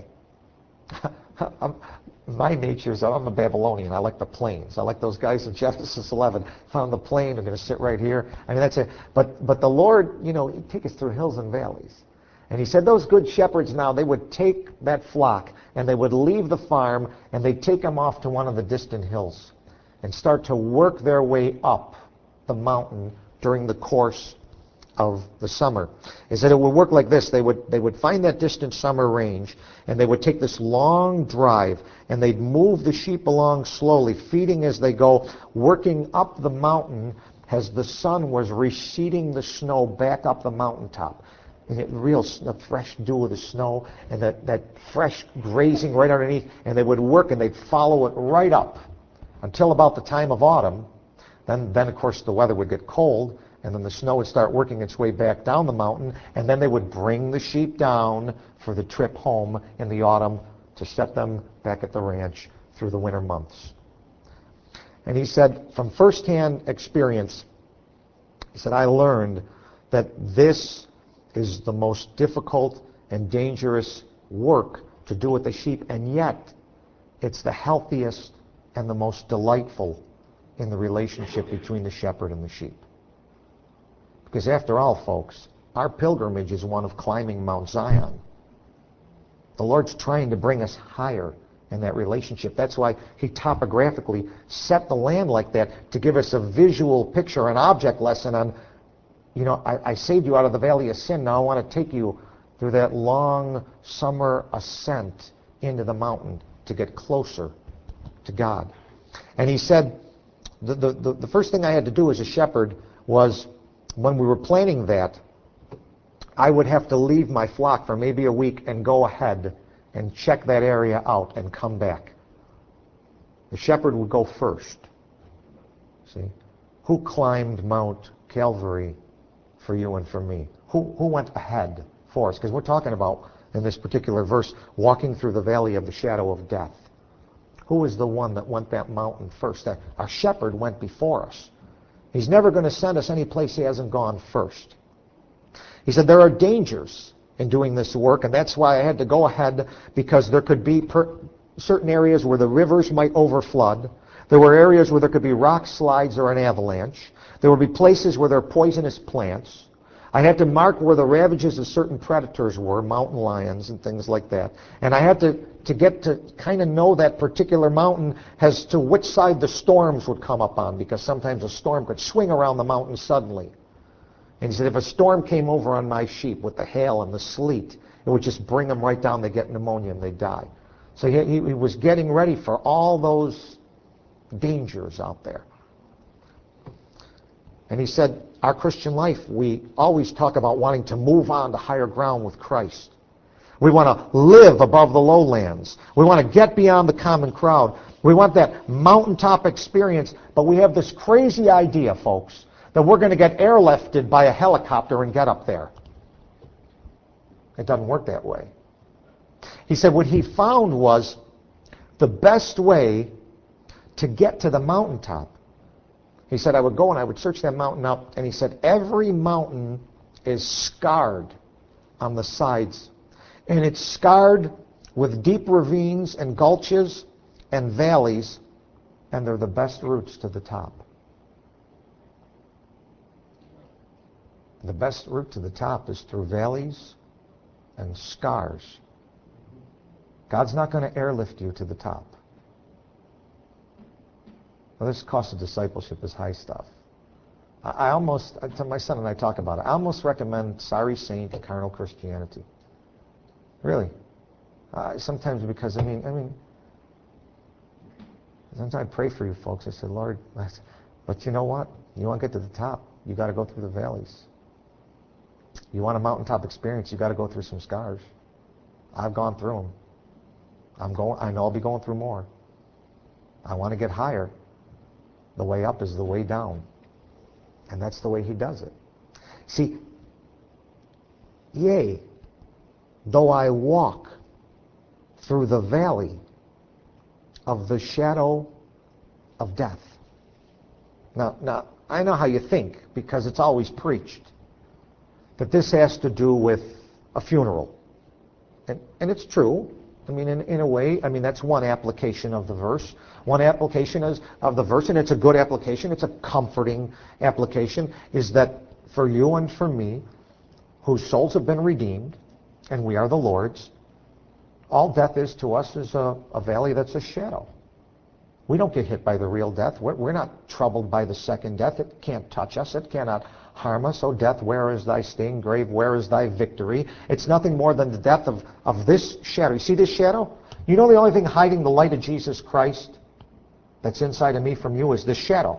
Speaker 1: My nature is, I'm a Babylonian. I like the plains. I like those guys in Genesis eleven. Found the plain. I'm going to sit right here. I mean, that's it. But, but the Lord, you know, He'd take us through hills and valleys. And He said those good shepherds now, they would take that flock and they would leave the farm and they'd take them off to one of the distant hills and start to work their way up the mountain during the course of the summer. Is that it would work like this. They would they would find that distant summer range and they would take this long drive and they'd move the sheep along slowly, feeding as they go, working up the mountain as the sun was receding the snow back up the mountaintop. And it real the fresh dew of the snow and that, that fresh grazing right underneath, and they would work and they'd follow it right up until about the time of autumn. Then then of course the weather would get cold. And then the snow would start working its way back down the mountain, and then they would bring the sheep down for the trip home in the autumn to set them back at the ranch through the winter months. And he said, from firsthand experience, he said, I learned that this is the most difficult and dangerous work to do with the sheep, and yet it's the healthiest and the most delightful in the relationship between the shepherd and the sheep. Because after all, folks, our pilgrimage is one of climbing Mount Zion. The Lord's trying to bring us higher in that relationship. That's why He topographically set the land like that, to give us a visual picture, an object lesson on, you know, I, I saved you out of the valley of sin. Now I want to take you through that long summer ascent into the mountain to get closer to God. And he said, the, the, the first thing I had to do as a shepherd was, when we were planning that, I would have to leave my flock for maybe a week and go ahead and check that area out and come back. The shepherd would go first. See? Who climbed Mount Calvary for you and for me? Who, who went ahead for us? Because we're talking about, in this particular verse, walking through the valley of the shadow of death. Who is the one that went that mountain first? Our shepherd went before us. He's never going to send us any place he hasn't gone first. He said there are dangers in doing this work, and that's why I had to go ahead, because there could be per- certain areas where the rivers might overflood. There were areas where there could be rock slides or an avalanche. There would be places where there are poisonous plants. I had to mark where the ravages of certain predators were, mountain lions and things like that. And I had to, to get to kind of know that particular mountain as to which side the storms would come up on, because sometimes a storm could swing around the mountain suddenly. And he said, if a storm came over on my sheep with the hail and the sleet, it would just bring them right down. They get pneumonia and they die. So he, he was getting ready for all those dangers out there. And he said, our Christian life, we always talk about wanting to move on to higher ground with Christ. We want to live above the lowlands. We want to get beyond the common crowd. We want that mountaintop experience, but we have this crazy idea, folks, that we're going to get airlifted by a helicopter and get up there. It doesn't work that way. He said what he found was the best way to get to the mountaintop. He said I would go and I would search that mountain up, and he said every mountain is scarred on the sides. And it's scarred with deep ravines and gulches and valleys, and they're the best routes to the top. The best route to the top is through valleys and scars. God's not going to airlift you to the top. Well, this cost of discipleship is high stuff. I, I almost, to my son and I talk about it, I almost recommend Sorry Saint and Carnal Christianity. Really. Uh, sometimes because, I mean, I mean, sometimes I pray for you folks. I said, Lord, but you know what? You want to get to the top, you got to go through the valleys. You want a mountaintop experience, you got to go through some scars. I've gone through them. I'm going. I know I'll be going through more. I want to get higher. The way up is the way down. And that's the way he does it. See, yea, though I walk through the valley of the shadow of death. Now, now I know how you think, because it's always preached that this has to do with a funeral. And, and it's true. I mean, in, in a way, I mean, that's one application of the verse. One application is of the verse, and it's a good application, it's a comforting application, is that for you and for me, whose souls have been redeemed, and we are the Lord's, all death is to us is a, a valley that's a shadow. We don't get hit by the real death. We're, we're not troubled by the second death. It can't touch us. It cannot harm us. O death, where is thy sting? Grave, where is thy victory? It's nothing more than the death of, of this shadow. You see this shadow? You know the only thing hiding the light of Jesus Christ that's inside of me from you is this shadow.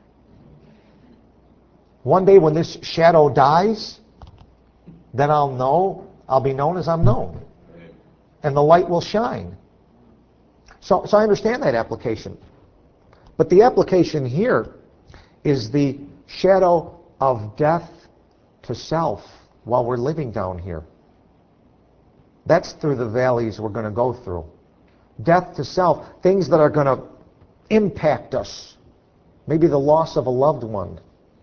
Speaker 1: One day when this shadow dies, then I'll know, I'll be known as I'm known. And the light will shine. So, so I understand that application. But the application here is the shadow of death to self while we're living down here. That's through the valleys we're going to go through. Death to self, things that are going to impact us. Maybe the loss of a loved one,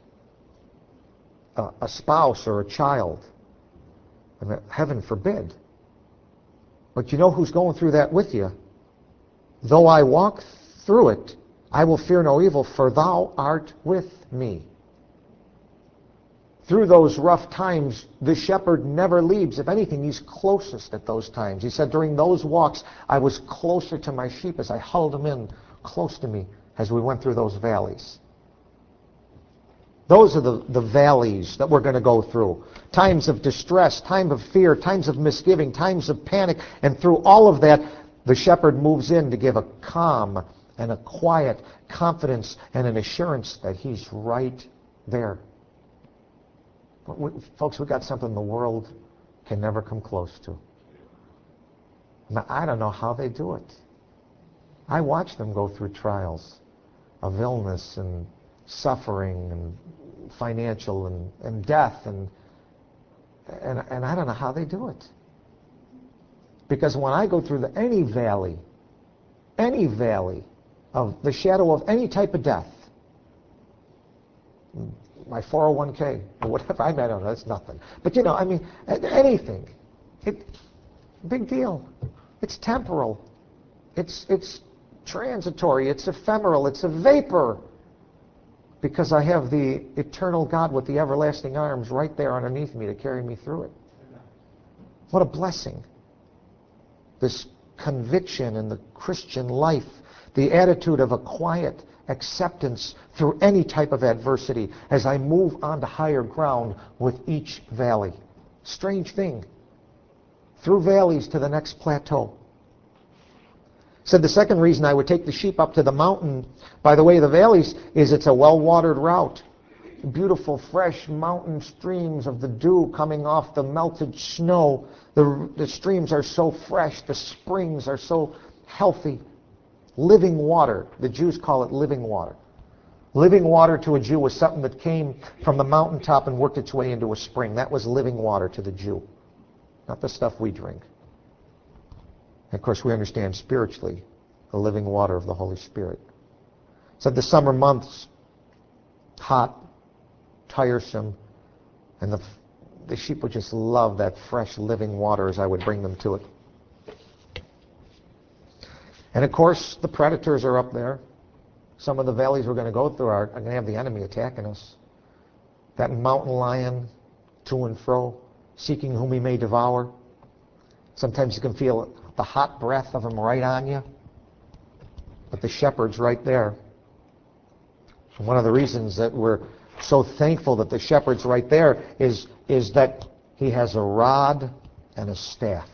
Speaker 1: a, a spouse or a child. I mean, heaven forbid. But you know who's going through that with you? Though I walk through it, I will fear no evil, for thou art with me. Through those rough times, the shepherd never leaves. If anything, he's closest at those times. He said, during those walks, I was closer to my sheep as I huddled them in close to me as we went through those valleys. Those are the, the valleys that we're going to go through. Times of distress, times of fear, times of misgiving, times of panic. And through all of that, the shepherd moves in to give a calm and a quiet confidence and an assurance that he's right there. But we, folks, we got something the world can never come close to. Now, I don't know how they do it. I watch them go through trials of illness and suffering and financial and, and death, and, and and I don't know how they do it. Because when I go through the, any valley, any valley of the shadow of any type of death, my four oh one k or whatever, I, mean, I don't know, that's nothing. But you know, I mean, anything, it, big deal. It's temporal. It's it's transitory. It's ephemeral. It's a vapor. Because I have the eternal God with the everlasting arms right there underneath me to carry me through it. What a blessing. This conviction in the Christian life, the attitude of a quiet acceptance through any type of adversity as I move on to higher ground with each valley. Strange thing. Through valleys to the next plateau. Said the second reason I would take the sheep up to the mountain by the way of the valleys is it's a well-watered route. Beautiful, fresh mountain streams of the dew coming off the melted snow. The, the streams are so fresh. The springs are so healthy. Living water. The Jews call it living water. Living water to a Jew was something that came from the mountaintop and worked its way into a spring. That was living water to the Jew. Not the stuff we drink. Of course, we understand spiritually the living water of the Holy Spirit. Said the summer months, hot, tiresome, and the, the sheep would just love that fresh living water as I would bring them to it. And of course, the predators are up there. Some of the valleys we're going to go through are, are going to have the enemy attacking us. That mountain lion, to and fro, seeking whom he may devour. Sometimes you can feel the hot breath of him right on you. But the shepherd's right there. And one of the reasons that we're so thankful that the shepherd's right there is, is that he has a rod and a staff.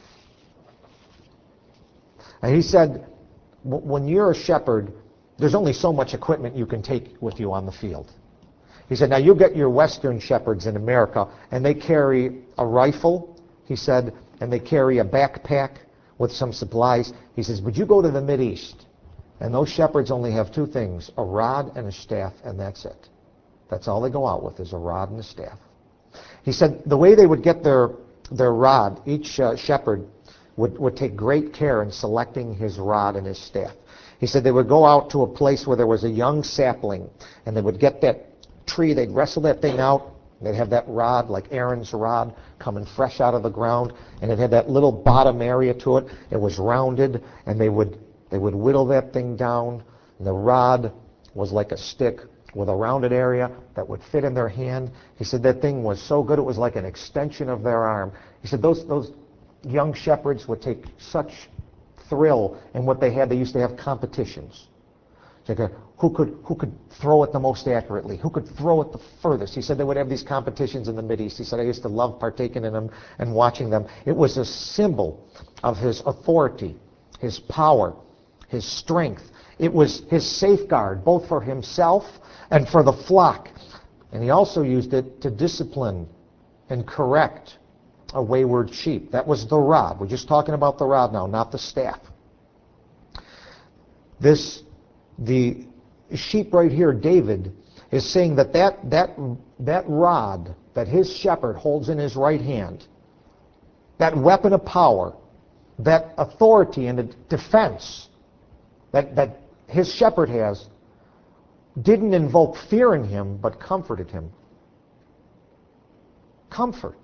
Speaker 1: And he said, when you're a shepherd, there's only so much equipment you can take with you on the field. He said, now you get your Western shepherds in America, and they carry a rifle, he said, and they carry a backpack with some supplies. He says, but you go to the Mideast, and those shepherds only have two things, a rod and a staff, and that's it. That's all they go out with is a rod and a staff. He said the way they would get their, their rod, each uh, shepherd would, would take great care in selecting his rod and his staff. He said they would go out to a place where there was a young sapling, and they would get that tree, they'd wrestle that thing out, they'd have that rod, like Aaron's rod, coming fresh out of the ground, and it had that little bottom area to it. It was rounded, and they would they would whittle that thing down, and the rod was like a stick with a rounded area that would fit in their hand. He said that thing was so good it was like an extension of their arm. He said those those young shepherds would take such thrill in what they had. They used to have competitions. Like a, who could who could throw it the most accurately? Who could throw it the furthest? He said they would have these competitions in the Mideast. He said I used to love partaking in them and watching them. It was a symbol of his authority, his power, his strength. It was his safeguard, both for himself and for the flock. And he also used it to discipline and correct a wayward sheep. That was the rod. We're just talking about the rod now, not the staff. This The sheep right here, David, is saying that that, that that rod that his shepherd holds in his right hand, that weapon of power, that authority and defense that, that his shepherd has, didn't invoke fear in him, but comforted him. Comfort.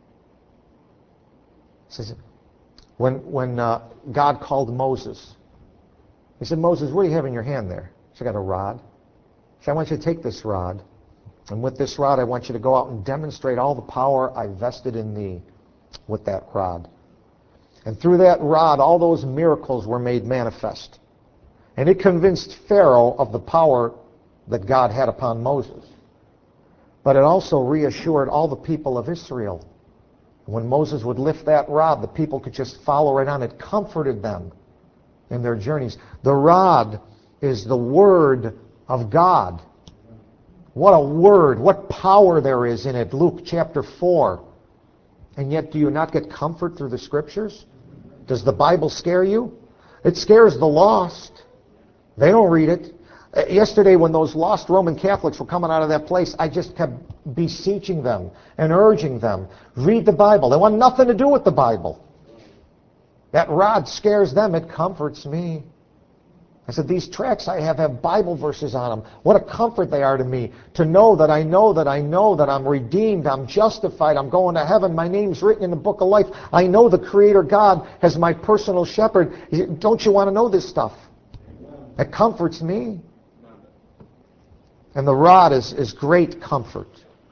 Speaker 1: It says, when, when uh, God called Moses, he said, Moses, what do you have in your hand there? He said, I got a rod. He said, I want you to take this rod, and with this rod, I want you to go out and demonstrate all the power I vested in thee with that rod. And through that rod, all those miracles were made manifest. And it convinced Pharaoh of the power that God had upon Moses. but it also reassured all the people of Israel. When Moses would lift that rod, the people could just follow right on. It comforted them in their journeys. The rod is the Word of God. What a word, what power there is in it. Luke chapter four. And yet do you not get comfort through the Scriptures? Does the Bible scare you? It scares the lost. They don't read it. Uh, Yesterday when those lost Roman Catholics were coming out of that place, I just kept beseeching them and urging them, read the Bible. They want nothing to do with the Bible. That rod scares them. It comforts me. I said, these tracts I have have Bible verses on them. What a comfort they are to me, to know that I know that I know that I'm redeemed, I'm justified, I'm going to heaven, my name's written in the book of life. I know the Creator God as my personal shepherd. Don't you want to know this stuff? It comforts me. And the rod is, is great comfort.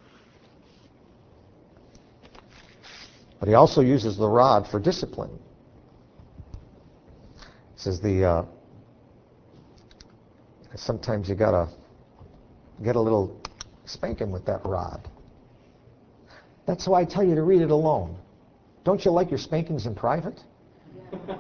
Speaker 1: But he also uses the rod for discipline. He says the uh, sometimes you gotta get a little spanking with that rod. That's why I tell you to read it alone. Don't you like your spankings in private? Yeah.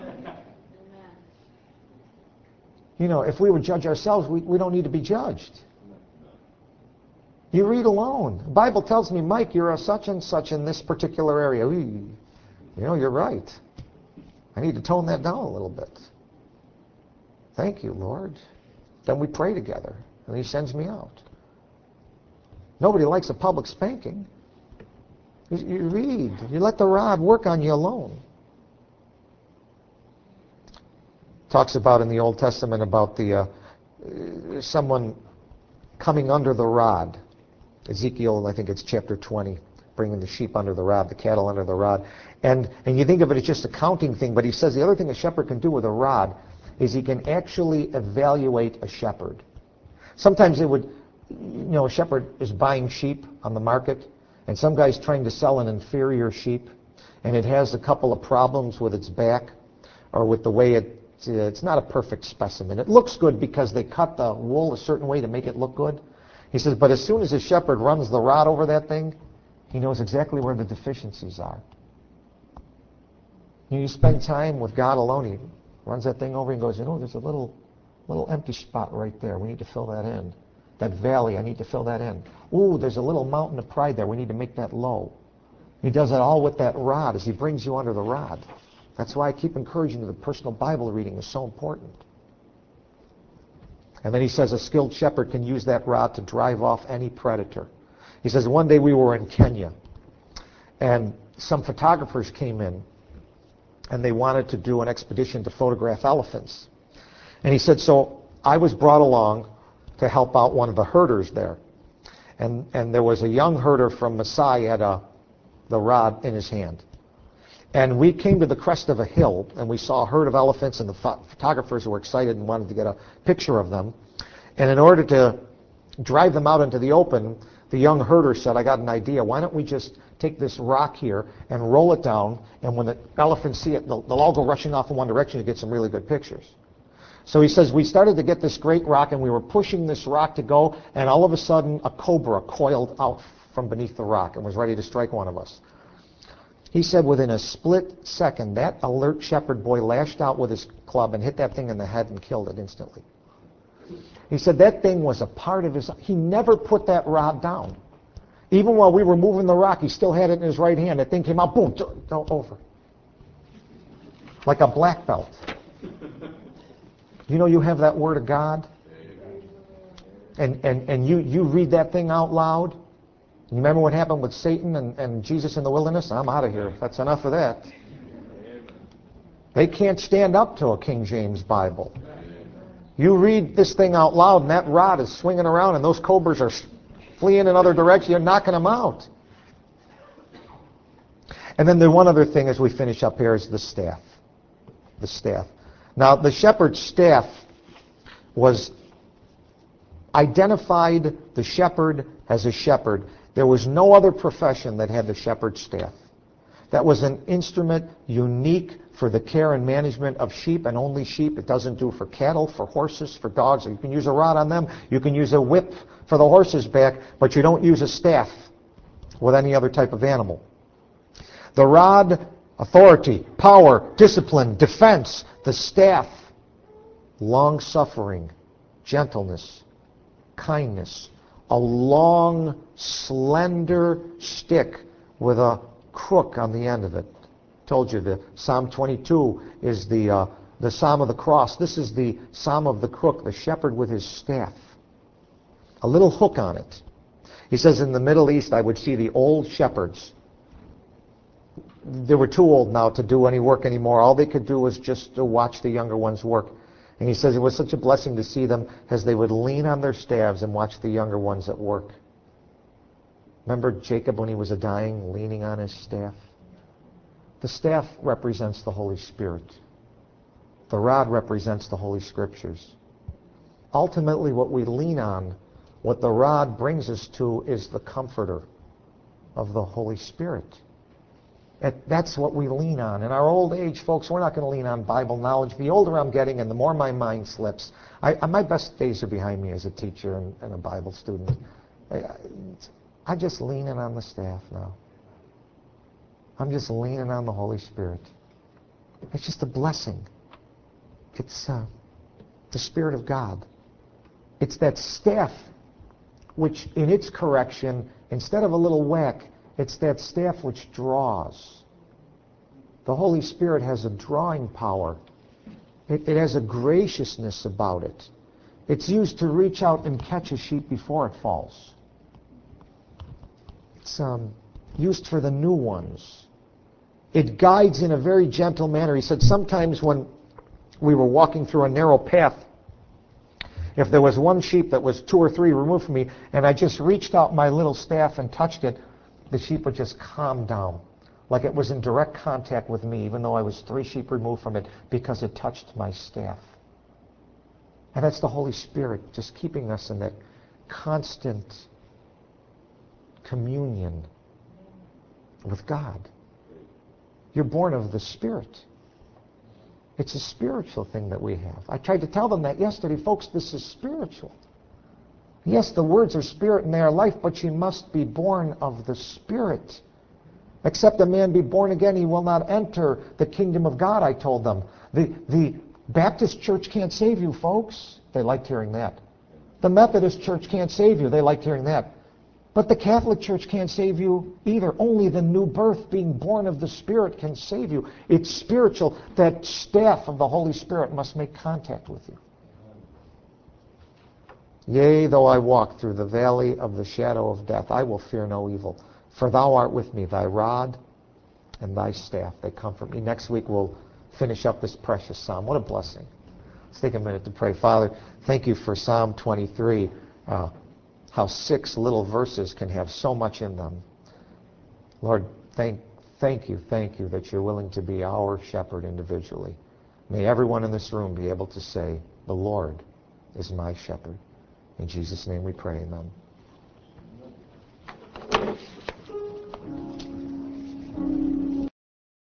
Speaker 1: You know, if we would judge ourselves, we, we don't need to be judged. You read alone. The Bible tells me, Mike, you're a such and such in this particular area. Ooh, you know, you're right. I need to tone that down a little bit. Thank you, Lord. Then we pray together, and he sends me out. Nobody likes a public spanking. You, you read. You let the rod work on you alone. Talks about in the Old Testament about the uh, someone coming under the rod. Ezekiel, I think it's chapter twenty, bringing the sheep under the rod, the cattle under the rod. And, and you think of it as just a counting thing, but he says the other thing a shepherd can do with a rod is he can actually evaluate a shepherd. Sometimes it would, you know, a shepherd is buying sheep on the market, and some guy's trying to sell an inferior sheep, and it has a couple of problems with its back or with the way it, it's not a perfect specimen. It looks good because they cut the wool a certain way to make it look good. He says, but as soon as the shepherd runs the rod over that thing, he knows exactly where the deficiencies are. You spend time with God alone, he runs that thing over and goes, you know, there's a little little empty spot right there. We need to fill that in. That valley, I need to fill that in. Ooh, there's a little mountain of pride there. We need to make that low. He does it all with that rod as he brings you under the rod. That's why I keep encouraging you that personal Bible reading is so important. And then he says a skilled shepherd can use that rod to drive off any predator. He says one day we were in Kenya, and some photographers came in, and they wanted to do an expedition to photograph elephants. And he said, so I was brought along to help out one of the herders there. And, and there was a young herder from Maasai had a, the rod in his hand. And we came to the crest of a hill, and we saw a herd of elephants, and the pho- photographers were excited and wanted to get a picture of them. And in order to drive them out into the open, the young herder said, I got an idea. Why don't we just take this rock here and roll it down, and when the elephants see it, they'll, they'll all go rushing off in one direction to get some really good pictures. So he says, we started to get this great rock, and we were pushing this rock to go, and all of a sudden, a cobra coiled out from beneath the rock and was ready to strike one of us. He said within a split second, that alert shepherd boy lashed out with his club and hit that thing in the head and killed it instantly. He said that thing was a part of his... He never put that rod down. Even while we were moving the rock, he still had it in his right hand. That thing came out, boom, over. Like a black belt. You know you have that Word of God? And, and, and you, you read that thing out loud? You remember what happened with Satan and, and Jesus in the wilderness? I'm out of here. That's enough of that. They can't stand up to a King James Bible. You read this thing out loud, and that rod is swinging around, and those cobras are fleeing in other directions. You're knocking them out. And then the one other thing as we finish up here is the staff. The staff. Now, the shepherd's staff was identified the shepherd as a shepherd. There was no other profession that had the shepherd's staff. That was an instrument unique for the care and management of sheep, and only sheep. It doesn't do for cattle, for horses, for dogs. You can use a rod on them. You can use a whip for the horse's back, but you don't use a staff with any other type of animal. The rod, authority, power, discipline, defense. The staff, long-suffering, gentleness, kindness. A long, slender stick with a crook on the end of it. Told you the Psalm twenty-two is the uh, the Psalm of the cross. This is the Psalm of the crook, the shepherd with his staff. A little hook on it. He says in the Middle East I would see the old shepherds. They were too old now to do any work anymore. All they could do was just to watch the younger ones work. And he says it was such a blessing to see them as they would lean on their staves and watch the younger ones at work. Remember Jacob when he was a dying, leaning on his staff? The staff represents the Holy Spirit. The rod represents the Holy Scriptures. Ultimately, what we lean on, what the rod brings us to, is the comforter of the Holy Spirit. That's what we lean on. In our old age, folks, we're not going to lean on Bible knowledge. The older I'm getting and the more my mind slips, I, my best days are behind me as a teacher and, and a Bible student. I, I'm just leaning on the staff now. I'm just leaning on the Holy Spirit. It's just a blessing. It's uh, the Spirit of God. It's that staff which, in its correction, instead of a little whack, it's that staff which draws. The Holy Spirit has a drawing power. It, it has a graciousness about it. It's used to reach out and catch a sheep before it falls. It's um, used for the new ones. It guides in a very gentle manner. He said sometimes when we were walking through a narrow path, if there was one sheep that was two or three removed from me, and I just reached out my little staff and touched it, the sheep would just calm down, like it was in direct contact with me, even though I was three sheep removed from it, because it touched my staff. And that's the Holy Spirit just keeping us in that constant communion with God. You're born of the Spirit. It's a spiritual thing that we have. I tried to tell them that yesterday. Folks, this is spiritual. Yes, the words are spirit and they are life, but you must be born of the Spirit. Except a man be born again, he will not enter the kingdom of God, I told them. The, the Baptist church can't save you, folks. They liked hearing that. The Methodist church can't save you. They liked hearing that. But the Catholic Church can't save you either. Only the new birth, being born of the Spirit, can save you. It's spiritual. That staff of the Holy Spirit must make contact with you. Yea, though I walk through the valley of the shadow of death, I will fear no evil. For thou art with me, thy rod and thy staff, they comfort me. Next week we'll finish up this precious psalm. What a blessing. Let's take a minute to pray. Father, thank you for Psalm twenty-three. Uh, how six little verses can have so much in them. Lord, thank, thank you, thank you that you're willing to be our shepherd individually. May everyone in this room be able to say, the Lord is my shepherd. In Jesus' name we pray, amen.